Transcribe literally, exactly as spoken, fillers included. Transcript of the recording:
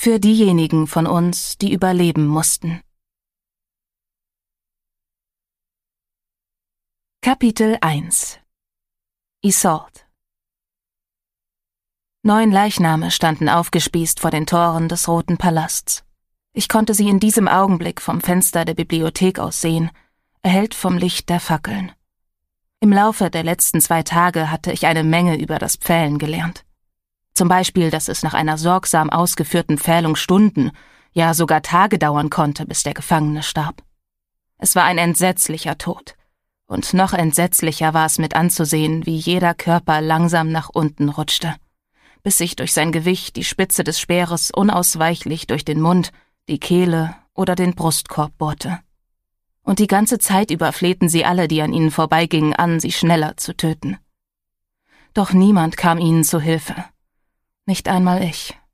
Für diejenigen von uns, die überleben mussten. Kapitel eins. Isolde. Neun Leichname standen aufgespießt vor den Toren des Roten Palasts. Ich konnte sie in diesem Augenblick vom Fenster der Bibliothek aus sehen, erhellt vom Licht der Fackeln. Im Laufe der letzten zwei Tage hatte ich eine Menge über das Pfählen gelernt. Zum Beispiel, dass es nach einer sorgsam ausgeführten Pfählung Stunden, ja sogar Tage dauern konnte, bis der Gefangene starb. Es war ein entsetzlicher Tod. Und noch entsetzlicher war es mit anzusehen, wie jeder Körper langsam nach unten rutschte, bis sich durch sein Gewicht die Spitze des Speeres unausweichlich durch den Mund, die Kehle oder den Brustkorb bohrte. Und die ganze Zeit über flehten sie alle, die an ihnen vorbeigingen, an, sie schneller zu töten. Doch niemand kam ihnen zu Hilfe. Nicht einmal ich.